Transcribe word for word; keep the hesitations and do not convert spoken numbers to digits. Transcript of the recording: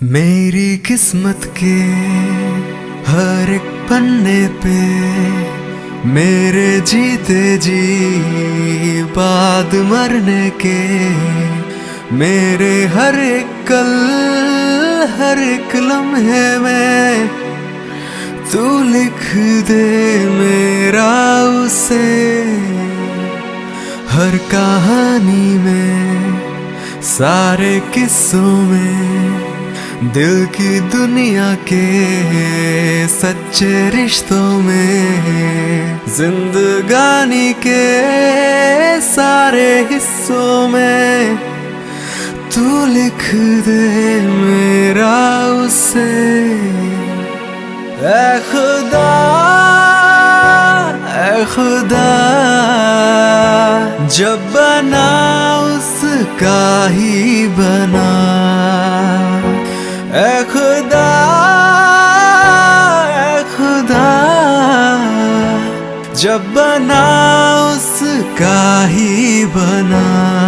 मेरी किस्मत के हर एक पन्ने पे मेरे जीते जी बाद मरने के मेरे हर एक कल हर एक लम्हे में तू लिख दे मेरा उसे हर कहानी में सारे किस्सों में दिल की दुनिया के सच्चे रिश्तों में जिंदगानी के सारे हिस्सों में तू लिख दे मेरा उसे। ऐ खुदा ऐ खुदा जब बना उसका ही बना। ऐ खुदा ऐ खुदा जब बना उसका ही बना।